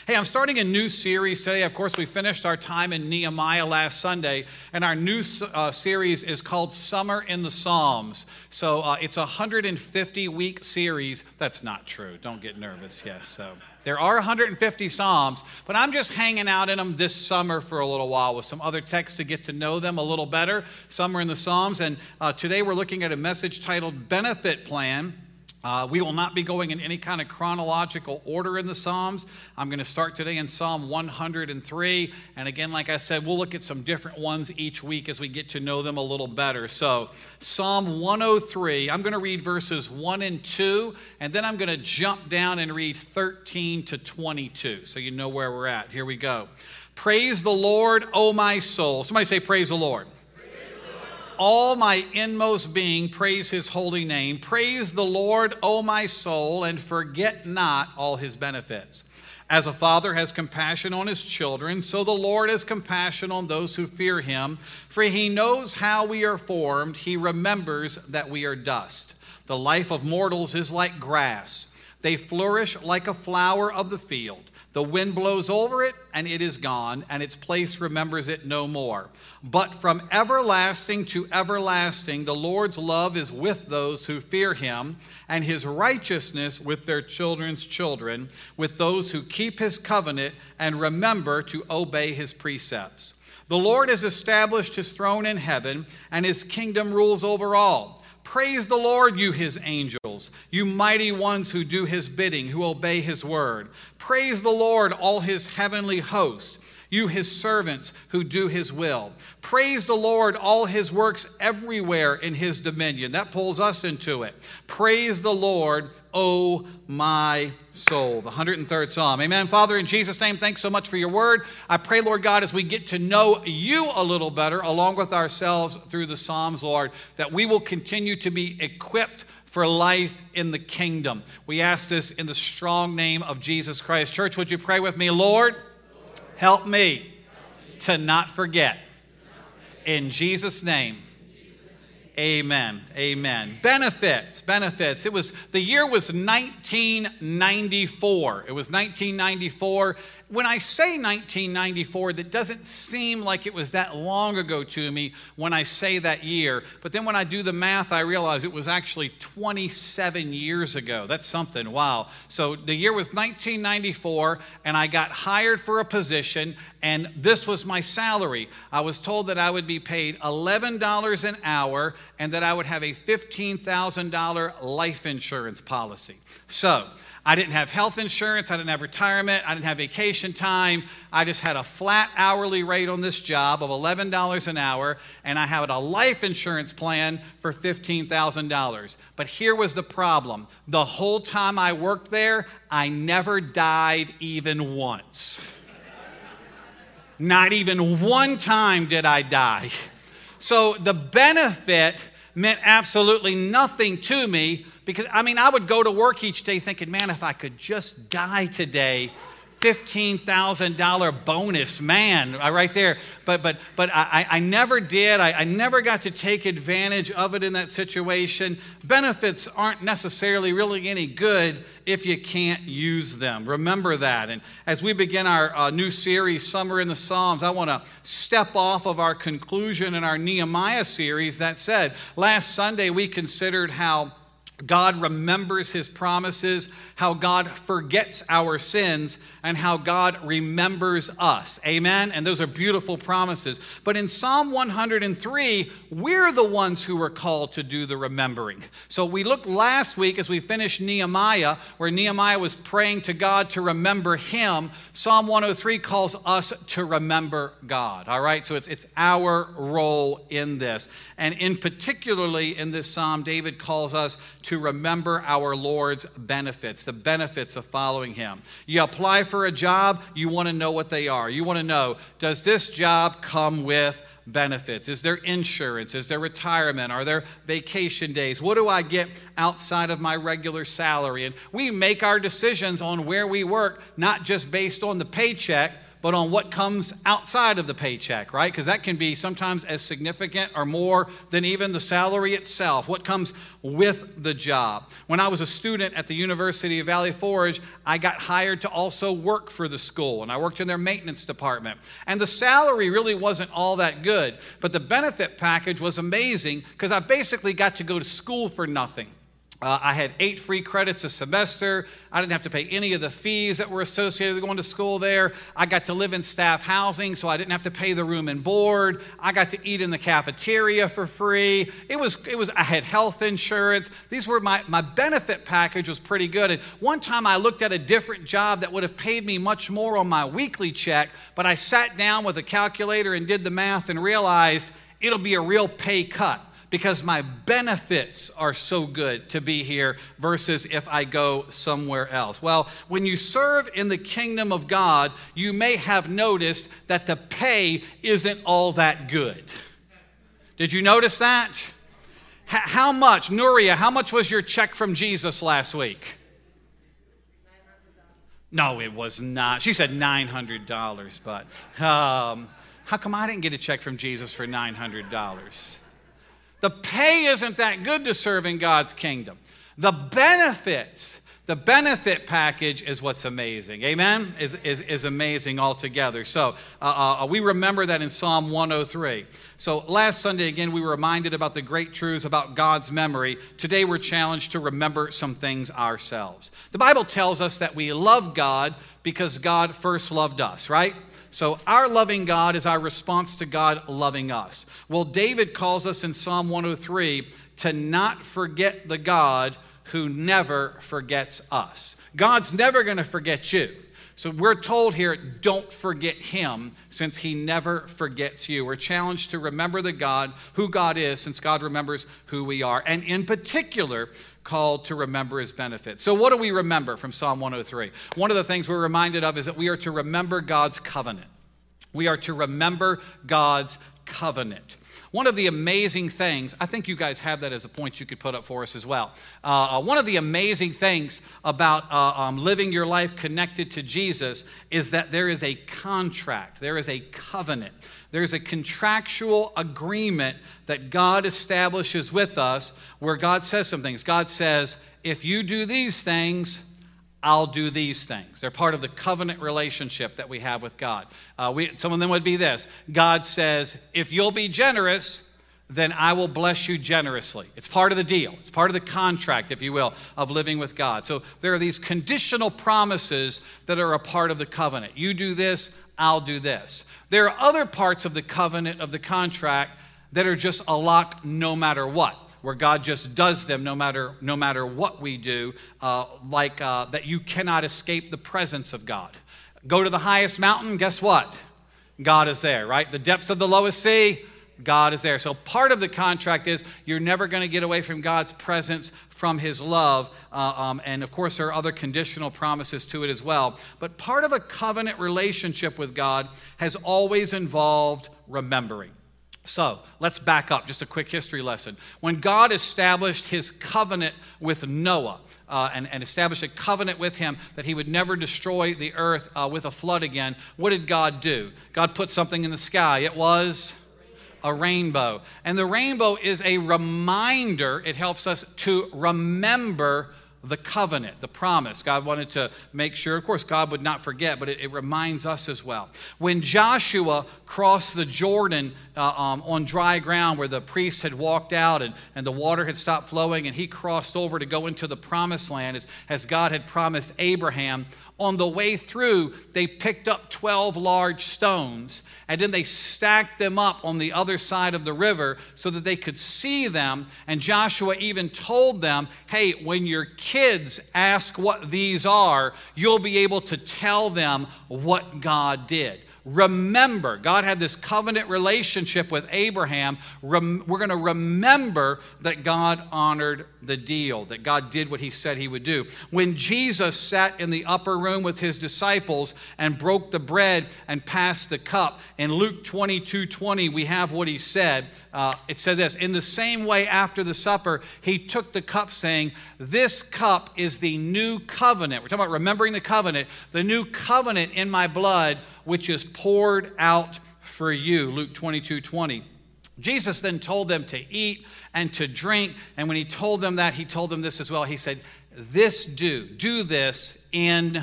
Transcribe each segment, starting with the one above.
Hey, I'm starting a new series today. Of course, we finished our time in Nehemiah last Sunday, and our new series is called Summer in the Psalms. So it's a 150-week series. That's not true. Don't get nervous. Yes, so there are 150 Psalms, but I'm just hanging out in them this summer for a little while with some other texts to get to know them a little better. Summer in the Psalms, and today we're looking at a message titled Benefit Plan. We will not be going in any kind of chronological order in the Psalms. I'm going to start today in Psalm 103. And again, like I said, we'll look at some different ones each week as we get to know them a little better. So Psalm 103, I'm going to read verses 1 and 2, and then I'm going to jump down and read 13 to 22, so you know where we're at. Here we go. Praise the Lord, O my soul. Somebody say, praise the Lord. All my inmost being, praise his holy name. Praise the Lord, O my soul, and forget not all his benefits. As a father has compassion on his children, so the Lord has compassion on those who fear him. For he knows how we are formed. He remembers that we are dust. The life of mortals is like grass. They flourish like a flower of the field. The wind blows over it, and it is gone, and its place remembers it no more. But from everlasting to everlasting, the Lord's love is with those who fear him, and his righteousness with their children's children, with those who keep his covenant and remember to obey his precepts. The Lord has established his throne in heaven, and his kingdom rules over all. Praise the Lord, you his angels, you mighty ones who do his bidding, who obey his word. Praise the Lord, all his heavenly host, you his servants who do his will. Praise the Lord, all his works everywhere in his dominion. That pulls us into it. Praise the Lord, O my soul. The 103rd Psalm. Amen. Father, in Jesus' name, thanks so much for your word. I pray, Lord God, as we get to know you a little better, along with ourselves through the Psalms, Lord, that we will continue to be equipped for life in the kingdom. We ask this in the strong name of Jesus Christ. Church, would you pray with me? Lord, help me to not forget. In Jesus' name. Amen. Amen. Benefits. The year was 1994. It was 1994. When I say 1994, that doesn't seem like it was that long ago to me when I say that year. But then when I do the math, I realize it was actually 27 years ago. That's something. Wow. So the year was 1994, and I got hired for a position, and this was my salary. I was told that I would be paid $11 an hour and that I would have a $15,000 life insurance policy. So I didn't have health insurance, I didn't have retirement, I didn't have vacation time. I just had a flat hourly rate on this job of $11 an hour, and I had a life insurance plan for $15,000. But here was the problem. The whole time I worked there, I never died even once. Not even one time did I die. So the benefit meant absolutely nothing to me because, I would go to work each day thinking, man, if I could just die today, $15,000 bonus, man, right there. But I never did. I never got to take advantage of it in that situation. Benefits aren't necessarily really any good if you can't use them. Remember that. And as we begin our new series, Summer in the Psalms, I want to step off of our conclusion in our Nehemiah series. That said, last Sunday we considered how God remembers his promises, how God forgets our sins, and how God remembers us. Amen? And those are beautiful promises. But in Psalm 103, we're the ones who were called to do the remembering. So we looked last week as we finished Nehemiah, where Nehemiah was praying to God to remember him. Psalm 103 calls us to remember God. All right? So it's our role in this. And in particularly in this psalm, David calls us to remember our Lord's benefits, the benefits of following him. You apply for a job, you want to know what they are. You want to know, does this job come with benefits? Is there insurance? Is there retirement? Are there vacation days? What do I get outside of my regular salary? And we make our decisions on where we work, not just based on the paycheck, but on what comes outside of the paycheck, right? Because that can be sometimes as significant or more than even the salary itself. What comes with the job? When I was a student at the University of Valley Forge, I got hired to also work for the school, and I worked in their maintenance department. And the salary really wasn't all that good, but the benefit package was amazing because I basically got to go to school for nothing. I had 8 free credits a semester. I didn't have to pay any of the fees that were associated with going to school there. I got to live in staff housing, so I didn't have to pay the room and board. I got to eat in the cafeteria for free. I had health insurance. These were my benefit package was pretty good. And one time I looked at a different job that would have paid me much more on my weekly check, but I sat down with a calculator and did the math and realized it'll be a real pay cut, because my benefits are so good to be here versus if I go somewhere else. Well, when you serve in the kingdom of God, you may have noticed that the pay isn't all that good. Did you notice that? How much, Nuria, how much was your check from Jesus last week? No, it was not. She said $900, but how come I didn't get a check from Jesus for $900? The pay isn't that good to serve in God's kingdom. The benefits, the benefit package is what's amazing. Amen? Is amazing altogether. So we remember that in Psalm 103. So last Sunday, again, we were reminded about the great truths about God's memory. Today, we're challenged to remember some things ourselves. The Bible tells us that we love God because God first loved us, right? So our loving God is our response to God loving us. Well, David calls us in Psalm 103 to not forget the God who never forgets us. God's never going to forget you. So we're told here, don't forget him, since he never forgets you. We're challenged to remember the God, who God is, since God remembers who we are. And in particular, called to remember his benefits. So what do we remember from Psalm 103? One of the things we're reminded of is that we are to remember God's covenant. We are to remember God's covenant. One of the amazing things, I think you guys have that as a point you could put up for us as well. One of the amazing things about living your life connected to Jesus is that there is a contract, there is a covenant, there's a contractual agreement that God establishes with us where God says some things. God says, if you do these things, I'll do these things. They're part of the covenant relationship that we have with God. Some of them would be this. God says, if you'll be generous, then I will bless you generously. It's part of the deal. It's part of the contract, if you will, of living with God. So there are these conditional promises that are a part of the covenant. You do this, I'll do this. There are other parts of the covenant, of the contract, that are just a lock no matter what, where God just does them no matter what we do, that you cannot escape the presence of God. Go to the highest mountain, guess what? God is there, right? The depths of the lowest sea, God is there. So part of the contract is you're never going to get away from God's presence, from his love, and of course there are other conditional promises to it as well. But part of a covenant relationship with God has always involved remembering. So let's back up, just a quick history lesson. When God established his covenant with Noah and established a covenant with him that he would never destroy the earth with a flood again, what did God do? God put something in the sky. It was a rainbow. And the rainbow is a reminder. It helps us to remember the covenant, the promise. God wanted to make sure, of course, God would not forget, but it reminds us as well. When Joshua crossed the Jordan on dry ground where the priest had walked out and the water had stopped flowing, and he crossed over to go into the promised land as God had promised Abraham, on the way through, they picked up 12 large stones, and then they stacked them up on the other side of the river so that they could see them. And Joshua even told them, hey, when your kids ask what these are, you'll be able to tell them what God did. Remember, God had this covenant relationship with Abraham. We're going to remember that God honored the deal, that God did what he said he would do. When Jesus sat in the upper room with his disciples and broke the bread and passed the cup, in Luke 22:20, we have what he said. It said this, in the same way after the supper, he took the cup saying, this cup is the new covenant. We're talking about remembering the covenant. The new covenant in my blood, which is poured out for you. Luke 22:20. Jesus then told them to eat and to drink. And when he told them that, he told them this as well. He said, do this in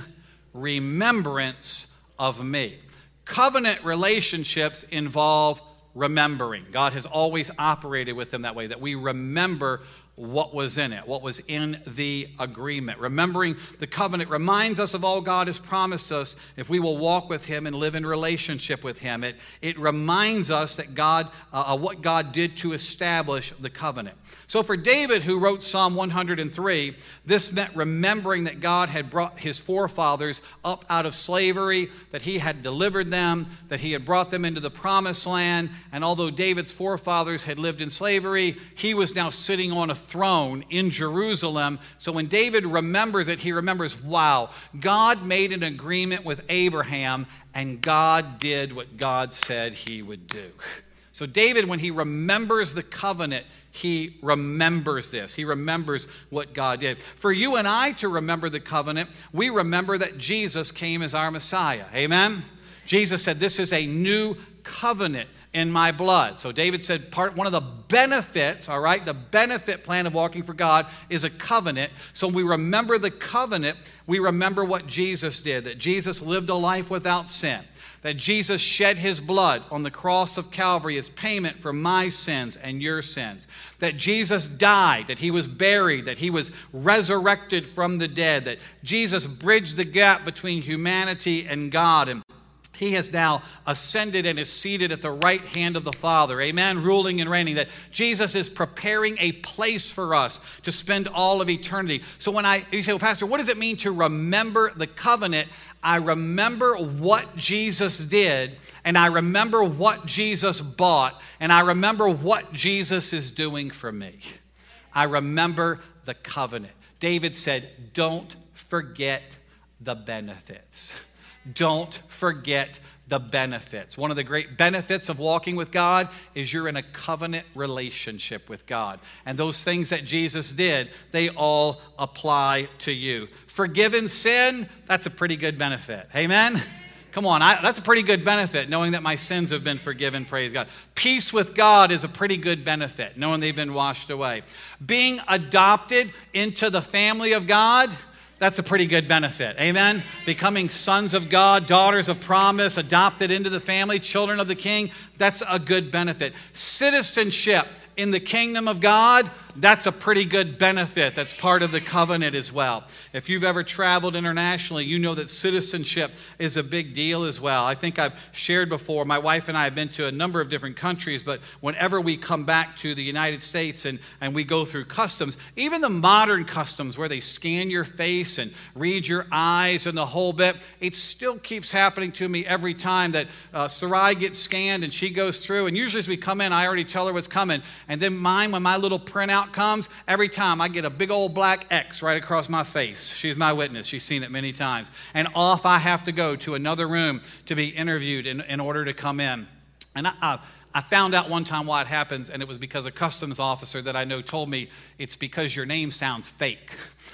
remembrance of me. Covenant relationships involve remembering. God has always operated with them that way, that we remember what was in it, what was in the agreement. Remembering the covenant reminds us of all God has promised us if we will walk with him and live in relationship with him. It reminds us that what God did to establish the covenant. So for David, who wrote Psalm 103, this meant remembering that God had brought his forefathers up out of slavery, that he had delivered them, that he had brought them into the promised land. And although David's forefathers had lived in slavery, he was now sitting on a throne in Jerusalem. So when David remembers it, he remembers, wow, God made an agreement with Abraham, and God did what God said he would do. So David, when he remembers the covenant, he remembers this. He remembers what God did. For you and I to remember the covenant, we remember that Jesus came as our Messiah. Amen? Jesus said, this is a new covenant in my blood. So David said one of the benefits, all right, the benefit plan of walking for God is a covenant. So when we remember the covenant, we remember what Jesus did, that Jesus lived a life without sin, that Jesus shed his blood on the cross of Calvary as payment for my sins and your sins, that Jesus died, that he was buried, that he was resurrected from the dead, that Jesus bridged the gap between humanity and God, and he has now ascended and is seated at the right hand of the Father. Amen? Ruling and reigning. That Jesus is preparing a place for us to spend all of eternity. So when you say, well, Pastor, what does it mean to remember the covenant? I remember what Jesus did, and I remember what Jesus bought, and I remember what Jesus is doing for me. I remember the covenant. David said, don't forget the benefits. Don't forget the benefits. One of the great benefits of walking with God is you're in a covenant relationship with God. And those things that Jesus did, they all apply to you. Forgiven sin, that's a pretty good benefit. Amen? Come on, that's a pretty good benefit, knowing that my sins have been forgiven, praise God. Peace with God is a pretty good benefit, knowing they've been washed away. Being adopted into the family of God, that's a pretty good benefit. Amen? Becoming sons of God, daughters of promise, adopted into the family, children of the King, that's a good benefit. Citizenship in the kingdom of God, that's a pretty good benefit. That's part of the covenant as well. If you've ever traveled internationally, you know that citizenship is a big deal as well. I think I've shared before, my wife and I have been to a number of different countries, but whenever we come back to the United States and we go through customs, even the modern customs where they scan your face and read your eyes and the whole bit, it still keeps happening to me every time that Sarai gets scanned and she goes through. And usually as we come in, I already tell her what's coming. And then mine, when my little printout comes, every time I get a big old black X right across my face. She's my witness. She's seen it many times. And off I have to go to another room to be interviewed in order to come in. And I found out one time why it happens, and it was because a customs officer that I know told me it's because your name sounds fake.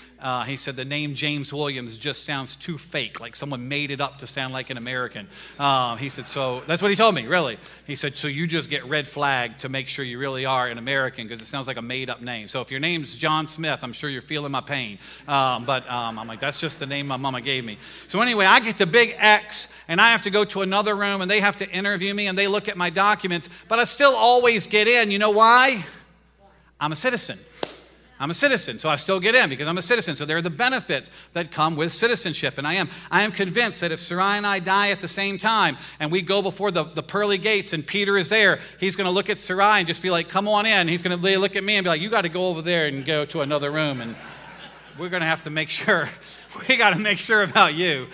He said the name James Williams just sounds too fake, like someone made it up to sound like an American. He said, so that's what he told me, really. He said, so you just get red flagged to make sure you really are an American because it sounds like a made-up name. So if your name's John Smith, I'm sure you're feeling my pain. But I'm like, that's just the name my mama gave me. So anyway, I get the big X, and I have to go to another room, and they have to interview me, and they look at my documents, but I still always get in. You know why? I'm a citizen. I'm a citizen, so I still get in because I'm a citizen. So there are the benefits that come with citizenship, and I am convinced that if Sarai and I die at the same time and we go before the pearly gates and Peter is there, he's going to look at Sarai and just be like, come on in. He's going to look at me and be like, you got to go over there and go to another room, and we're going to have to make sure. We got to make sure about you.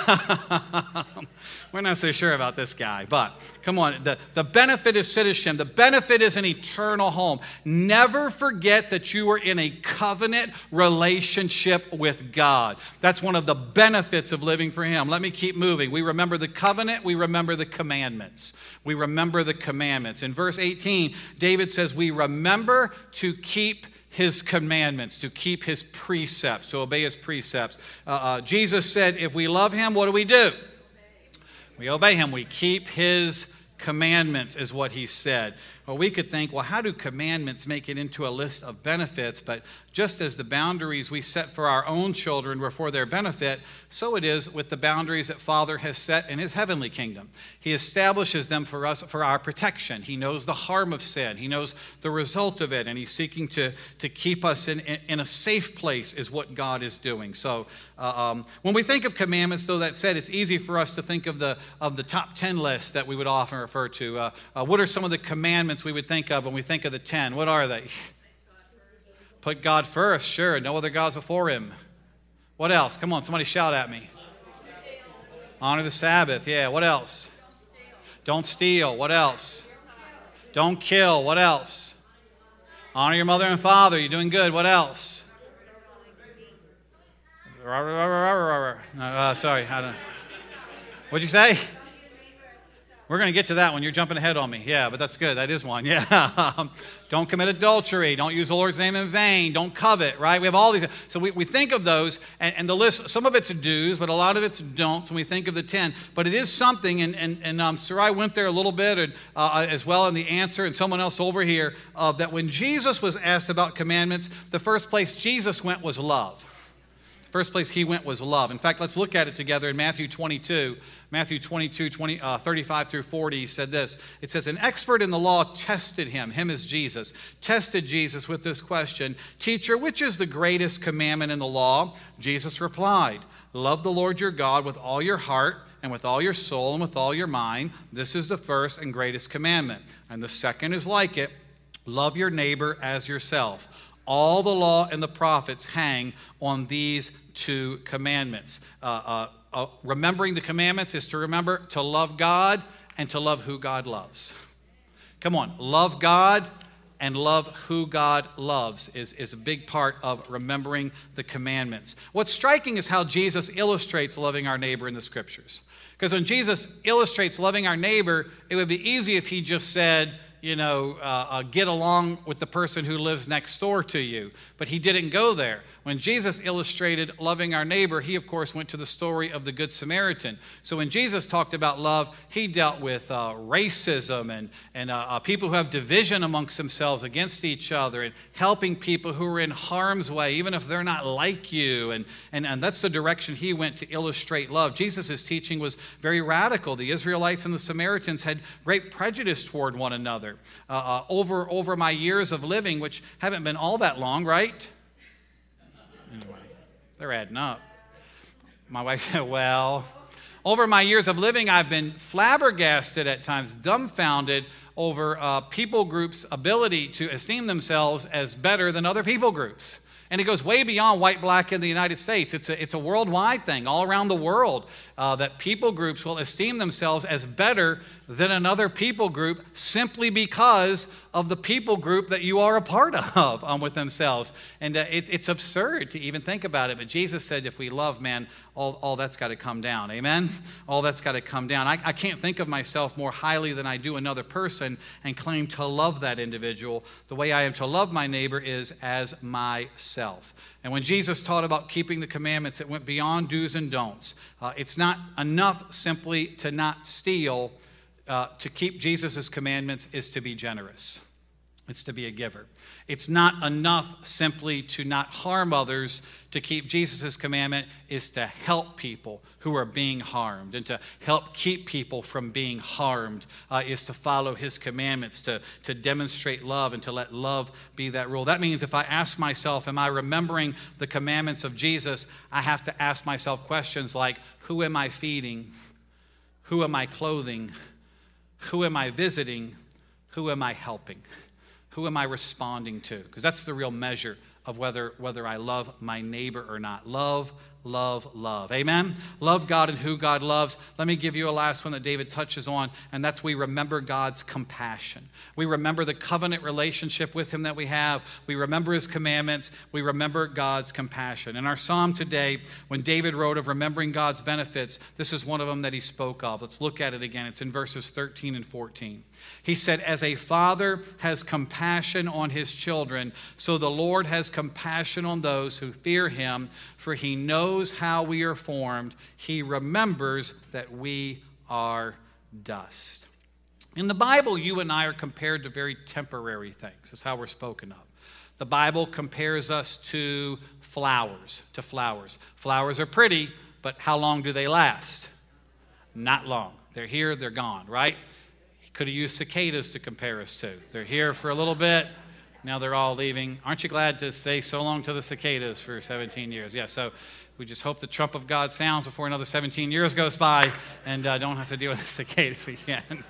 We're not so sure about this guy, but come on. The benefit is citizenship. The benefit is an eternal home. Never forget that you are in a covenant relationship with God. That's one of the benefits of living for Him. Let me keep moving. We remember the covenant. We remember the commandments. We remember the commandments. In verse 18, David says, we remember to keep His commandments, to keep His precepts, to obey His precepts. Jesus said, if we love Him, what do? We obey him. We keep his commandments is what he said. Well, we could think, well, how do commandments make it into a list of benefits? But just as the boundaries we set for our own children were for their benefit, so it is with the boundaries that Father has set in his heavenly kingdom. He establishes them for us for our protection. He knows the harm of sin. He knows the result of it, and he's seeking to keep us in a safe place is what God is doing. So when we think of commandments, though that said, it's easy for us to think of the top 10 list that we would often refer to. What are some of the commandments we would think of when we think of the 10? What are they? Put God first, sure. No other gods before him. What else? Come on, somebody shout at me. Honor the Sabbath. Yeah, what else? Don't steal. What else? Don't kill. What else? Honor your mother and father. You're doing good. What else? Sorry. What'd you say? We're going to get to that one. You're jumping ahead on me. Yeah, but that's good. That is one. Yeah. Don't commit adultery. Don't use the Lord's name in vain. Don't covet, right? We have all these. So we think of those, and the list, some of it's do's, but a lot of it's don'ts when we think of the 10. But it is something, and Sarai went there a little bit as well in the answer, and someone else over here, that when Jesus was asked about commandments, the first place Jesus went was love. First place he went was love. In fact, let's look at it together in Matthew 22. Matthew 22, 35 through 40, he said this. It says, an expert in the law tested him is Jesus, tested Jesus with this question, Teacher, which is the greatest commandment in the law? Jesus replied, love the Lord your God with all your heart and with all your soul and with all your mind. This is the first and greatest commandment. And the second is like it, love your neighbor as yourself. All the law and the prophets hang on these two commandments. Remembering the commandments is to remember to love God and to love who God loves. Come on, love God and love who God loves is a big part of remembering the commandments. What's striking is how Jesus illustrates loving our neighbor in the Scriptures. Because when Jesus illustrates loving our neighbor, it would be easy if he just said, get along with the person who lives next door to you. But he didn't go there. When Jesus illustrated loving our neighbor, he, of course, went to the story of the Good Samaritan. So when Jesus talked about love, he dealt with racism and people who have division amongst themselves against each other and helping people who are in harm's way, even if they're not like you. And that's the direction he went to illustrate love. Jesus' teaching was very radical. The Israelites and the Samaritans had great prejudice toward one another. Over my years of living, which haven't been all that long, right? Anyway, they're adding up. My wife said, well, over my years of living, I've been flabbergasted at times, dumbfounded over people groups' ability to esteem themselves as better than other people groups. And it goes way beyond white, black in the United States. It's a worldwide thing, all around the world, that people groups will esteem themselves as better than another people group simply because of the people group that you are a part of with themselves. And it's absurd to even think about it. But Jesus said if we love, man, all that's got to come down. Amen? All that's got to come down. I can't think of myself more highly than I do another person and claim to love that individual. The way I am to love my neighbor is as myself. And when Jesus taught about keeping the commandments, it went beyond do's and don'ts. It's not enough simply to not steal. To keep Jesus' commandments is to be generous. It's to be a giver. It's not enough simply to not harm others. To keep Jesus' commandment is to help people who are being harmed. And to help keep people from being harmed is to follow his commandments, to demonstrate love and to let love be that rule. That means if I ask myself, am I remembering the commandments of Jesus? I have to ask myself questions like, who am I feeding? Who am I clothing? Who am I visiting? Who am I helping? Who am I responding to? Because that's the real measure of whether I love my neighbor or not. Love, love, love. Amen? Love God and who God loves. Let me give you a last one that David touches on, and that's we remember God's compassion. We remember the covenant relationship with him that we have. We remember his commandments. We remember God's compassion. In our psalm today, when David wrote of remembering God's benefits, this is one of them that he spoke of. Let's look at it again. It's in verses 13 and 14. He said, as a father has compassion on his children, so the Lord has compassion on those who fear him, for he knows how we are formed. He remembers that we are dust. In the Bible, you and I are compared to very temporary things. That's how we're spoken of. The Bible compares us to flowers, Flowers are pretty, but how long do they last? Not long. They're here, they're gone, right? He could have used cicadas to compare us to. They're here for a little bit, now they're all leaving. Aren't you glad to say so long to the cicadas for 17 years? Yeah, so we just hope the trump of God sounds before another 17 years goes by and don't have to deal with the cicadas again.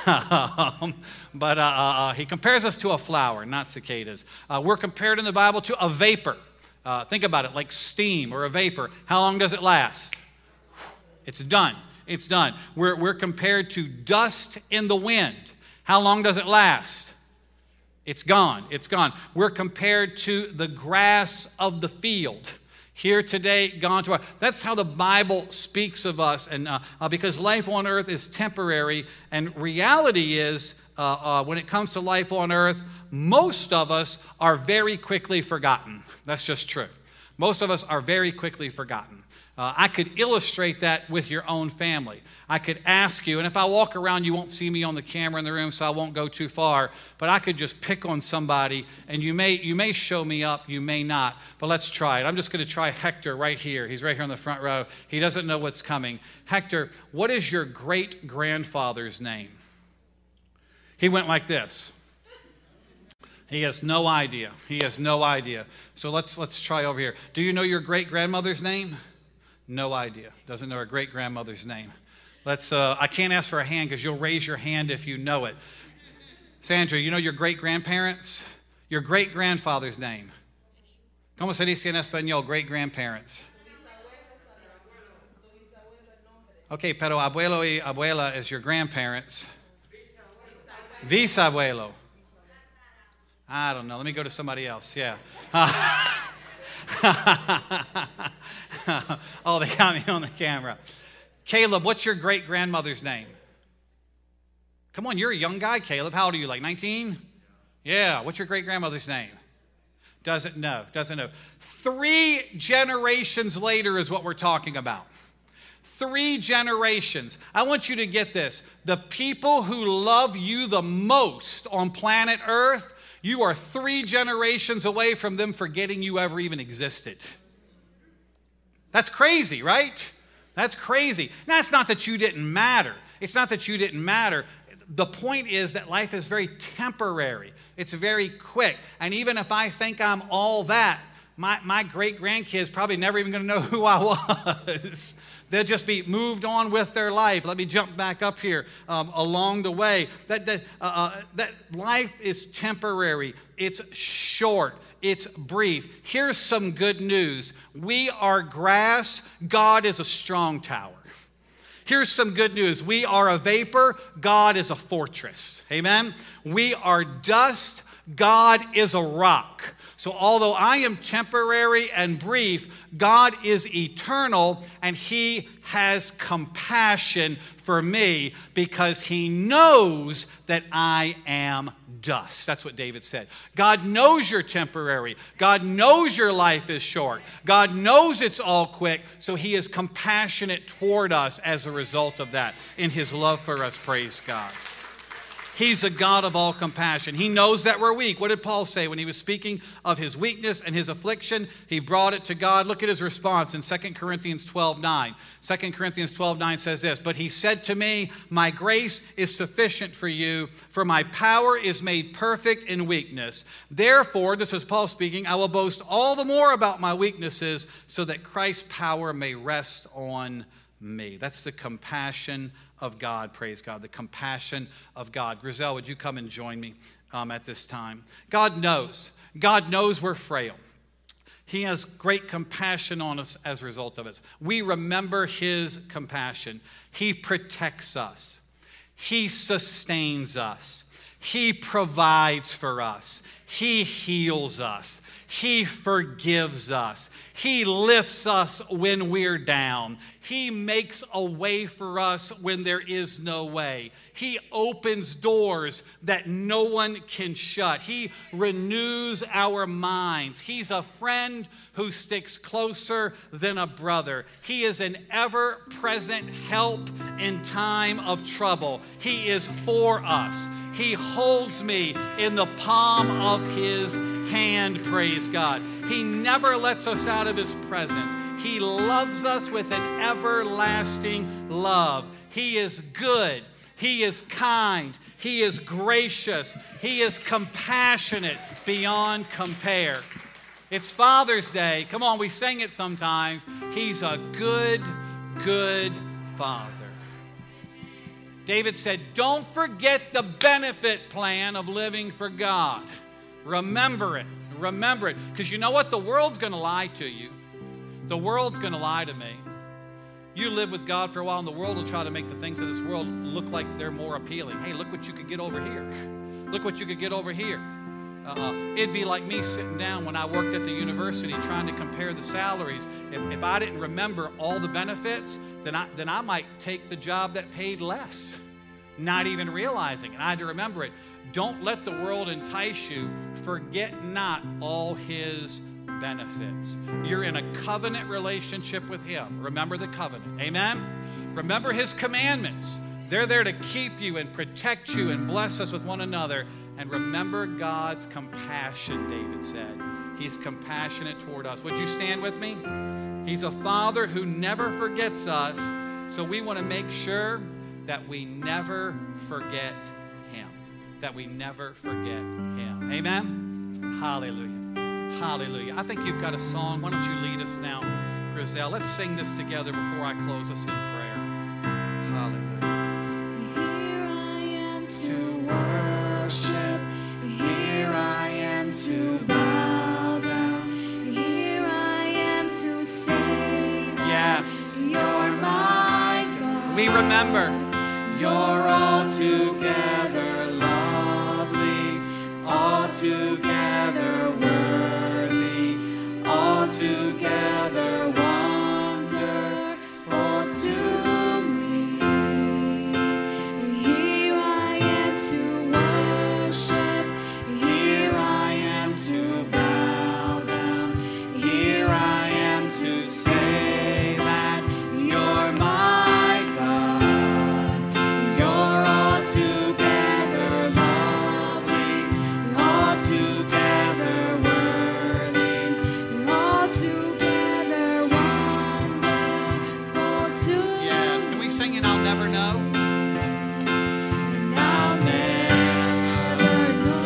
But he compares us to a flower, not cicadas. We're compared in the Bible to a vapor. Think about it, like steam or a vapor. How long does it last? It's done. It's done. We're compared to dust in the wind. How long does it last? It's gone. It's gone. We're compared to the grass of the field. Here today, gone tomorrow. That's how the Bible speaks of us. And because life on earth is temporary, and reality is, when it comes to life on earth, most of us are very quickly forgotten. That's just true. Most of us are very quickly forgotten. I could illustrate that with your own family. I could ask you, and if I walk around, you won't see me on the camera in the room, so I won't go too far, but I could just pick on somebody, and you may show me up, you may not, but let's try it. I'm just going to try Hector right here. He's right here on the front row. He doesn't know what's coming. Hector, what is your great-grandfather's name? He went like this. He has no idea. He has no idea. So let's try over here. Do you know your great-grandmother's name? No idea. Doesn't know her great-grandmother's name. I can't ask for a hand because you'll raise your hand if you know it. Sandra, you know your great-grandparents? Your great-grandfather's name. ¿Cómo se dice en español, great-grandparents? Okay, pero abuelo y abuela is your grandparents. Bisabuelo. I don't know. Let me go to somebody else. Yeah. Oh, they got me on the camera. Caleb, what's your great-grandmother's name? Come on, you're a young guy, Caleb. How old are you, like 19? Yeah, what's your great-grandmother's name? Doesn't know. 3 generations later is what we're talking about. 3 generations. I want you to get this. The people who love you the most on planet Earth, you are 3 generations away from them forgetting you ever even existed. That's crazy, right? That's crazy. Now, it's not that you didn't matter. It's not that you didn't matter. The point is that life is very temporary. It's very quick. And even if I think I'm all that, my great-grandkids probably never even going to know who I was. They'll just be moved on with their life. Let me jump back up here along the way. That life is temporary. It's short. It's brief. Here's some good news. We are grass. God is a strong tower. Here's some good news. We are a vapor. God is a fortress. Amen? We are dust. God is a rock. So although I am temporary and brief, God is eternal, and He has compassion for me because He knows that I am dust. That's what David said. God knows you're temporary. God knows your life is short. God knows it's all quick, so He is compassionate toward us as a result of that in His love for us. Praise God. He's a God of all compassion. He knows that we're weak. What did Paul say when he was speaking of his weakness and his affliction? He brought it to God. Look at his response in 2 Corinthians 12:9. 2 Corinthians 12:9 says this, "But he said to me, my grace is sufficient for you, for my power is made perfect in weakness. Therefore," this is Paul speaking, "I will boast all the more about my weaknesses so that Christ's power may rest on me." That's the compassion of God. Praise God. The compassion of God. Grizel, would you come and join me at this time? God knows. God knows we're frail. He has great compassion on us as a result of it. We remember His compassion. He protects us. He sustains us. He provides for us. He heals us. He forgives us. He lifts us when we're down. He makes a way for us when there is no way. He opens doors that no one can shut. He renews our minds. He's a friend who sticks closer than a brother. He is an ever-present help in time of trouble. He is for us. He holds me in the palm of his hand, praise God. He never lets us out of his presence. He loves us with an everlasting love. He is good. He is kind. He is gracious. He is compassionate beyond compare. It's Father's Day. Come on, we sing it sometimes. He's a good, good Father. David said, don't forget the benefit plan of living for God. Remember it. Remember it. Because you know what? The world's going to lie to you. The world's going to lie to me. You live with God for a while, and the world will try to make the things of this world look like they're more appealing. Hey, look what you could get over here. Look what you could get over here. It'd be like me sitting down when I worked at the university trying to compare the salaries. If I didn't remember all the benefits, then I might take the job that paid less, not even realizing. And I had to remember it. Don't let the world entice you. Forget not all his benefits. You're in a covenant relationship with him. Remember the covenant. Amen? Remember his commandments. They're there to keep you and protect you and bless us with one another. And remember God's compassion, David said. He's compassionate toward us. Would you stand with me? He's a Father who never forgets us, so we want to make sure that we never forget him. That we never forget him. Amen? Hallelujah. Hallelujah. I think you've got a song. Why don't you lead us now, Griselle? Let's sing this together before I close us in prayer. Hallelujah. Here I am to worship. Here I am to bow down. Here I am to say that you're my God. We remember. You're altogether lovely, altogether worthy, altogether wonderful to me. Here I am to worship, here I am to bow down, here I am to say that you're my God. You're altogether lovely, altogether worthy, altogether wonderful to me. Yes. Can we sing it? I'll never know. And I'll never know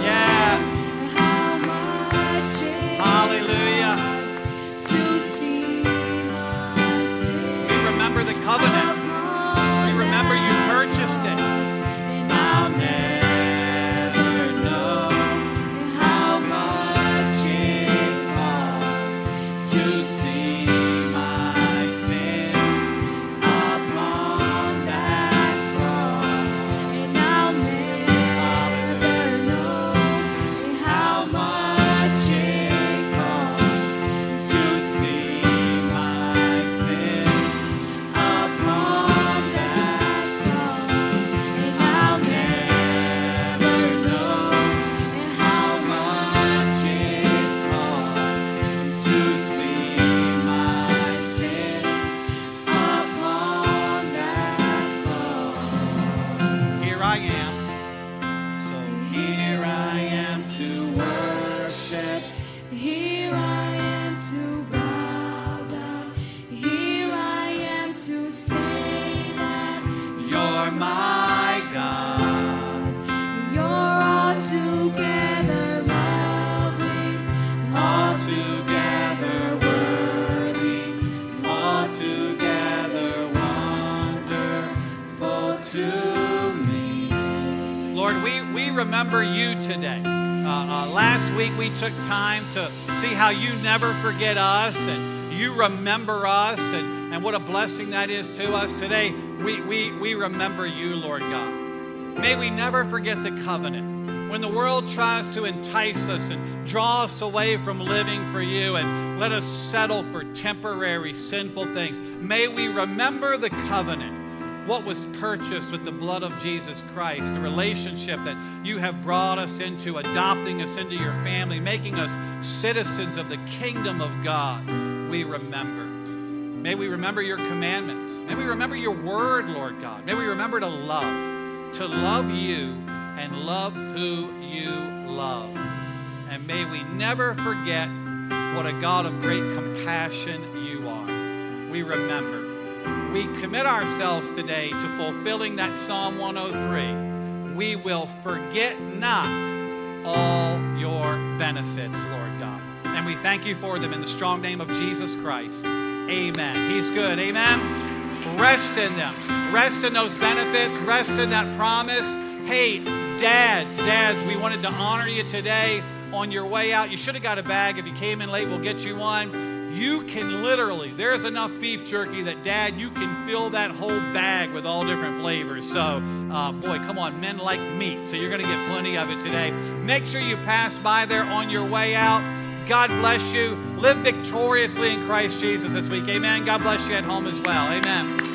how much it Hallelujah. costs to see my sin. We remember the covenant. We remember you purchased it. And I'll never know how much it costs to see my sins upon that cross. And I'll never know how much it costs to see my sins upon that cross. And I'll never know how much it costs to see my sins upon that cross. Here I am. So Here I am to worship. Here I am to bow down. Here I am to say that you're my God. You're altogether lovely, altogether worthy, altogether wonderful to me. Lord, we remember you today. Last week we took time to see how you never forget us and you remember us and what a blessing that is to us. Today we remember you, Lord God. May we never forget the covenant. when the world tries to entice us and draw us away from living for you and let us settle for temporary sinful things, may we remember the covenant, what was purchased with the blood of Jesus Christ, the relationship that you have brought us into, adopting us into your family, making us citizens of the kingdom of God. We remember. May we remember your commandments. May we remember your word, Lord God. May we remember to love you and love who you love. And may we never forget what a God of great compassion you are. We remember. We commit ourselves today to fulfilling that Psalm 103. We will forget not all your benefits, Lord God. And we thank you for them in the strong name of Jesus Christ. Amen. He's good. Amen. Rest in them. Rest in those benefits. Rest in that promise. Hey, dads, we wanted to honor you today on your way out. You should have got a bag. If you came in late, we'll get you one. You can literally, there's enough beef jerky that, Dad, you can fill that whole bag with all different flavors. So, boy, come on, men like meat. So you're going to get plenty of it today. Make sure you pass by there on your way out. God bless you. Live victoriously in Christ Jesus this week. Amen. God bless you at home as well. Amen.